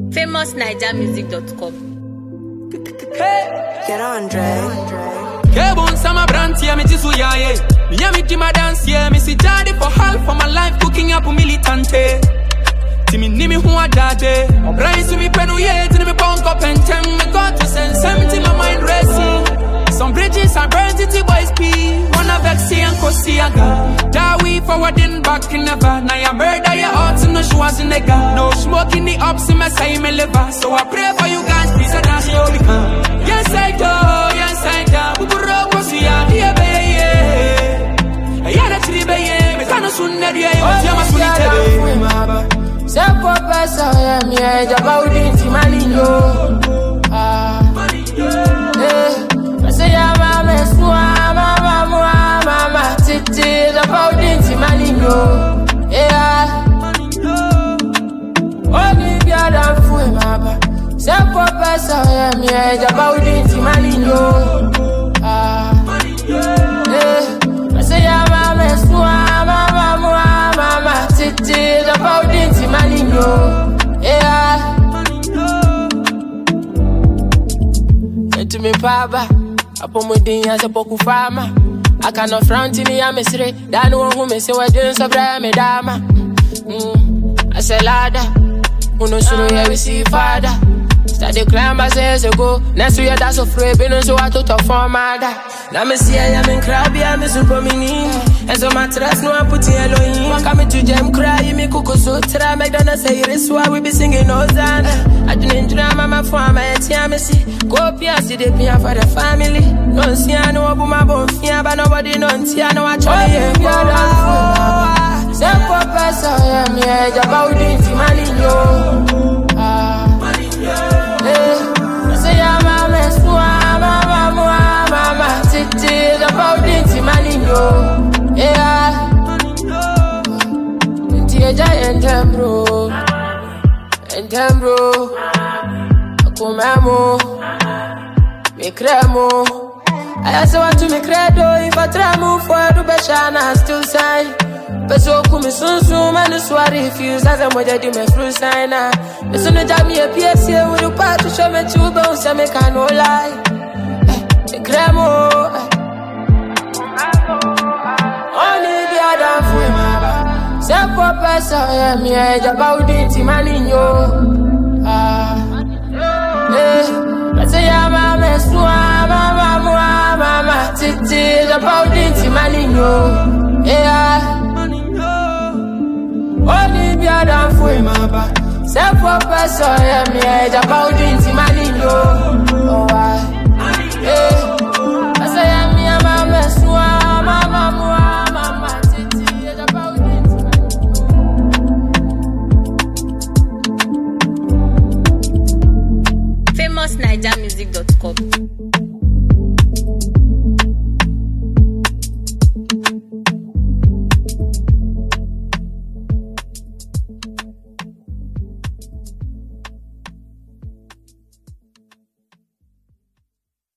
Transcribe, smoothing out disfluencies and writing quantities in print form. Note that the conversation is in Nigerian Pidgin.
famousnigermusic.com. Get on, Dre. Kebun sama brand here, me jisu ya ye. Me ya me di my dance here, me si jadi for half for my life cooking up militante. Timi ni mi huwa dade. Rise me penu ye, tini me punk up and tem. Me got to send 70 my mind racing. Some bridges are burned to boys P. Wanna vex and Kosiaga. Da we forwarding back in never. Now ya murder your hearts in no shoes in nigga. No smoke in the ups in my say me liver. So I pray for you guys, please and that's your become. Yes I do, yes I do. Buburo Kosia, dear baby. Yana tribe ye, me kano sunne die. Yama sunite be. Sepo pesa ya mi ejaba udinti malinyo. Say ya mama swa mama titi ejaba udinti malinyo. Oni biada fue mama. Sepo pesa ya mi ejaba udinti malinyo. Say ya mama swa mama titi ejaba udinti malinyo. To me papa, apo mudinha se pouco fama. I cannot front in ya mesre, da no who me say we doing so bra me dama. I say lada, uno suru ya we see father. Start the climb as years ago. Next year that's so free, been so I to form mother. Now me see I am in crabby, I'm a super mini. And so my trust no I put in Elohim. I come to jam cry, me cook so try McDonald's say this why we be singing Hosanna. I didn't drama my farm, I tell me see. Go Pia see the Pia for the family. No see I know about my bone fear, but nobody don't see I know I try to say for person, I'm here about it, Malinho. Say ya mama swa mama titi about it, Malinho. Inti giant bro, akumamo, me cremo. I also want to me credo if I try move for the beshana still sign. But so come soon man sware refuse as I'm with the me through sign. Me soon jam me a PSC with the part to show me two bones so me can no lie. Me cremo. Only the other for my Sepo pesa ya mi ejaba udinti malinyo. Say ya mama swa mama titi ejaba udinti malinyo. Only the other for my Sepo pesa ya mi ejaba udinti malinyo. Oh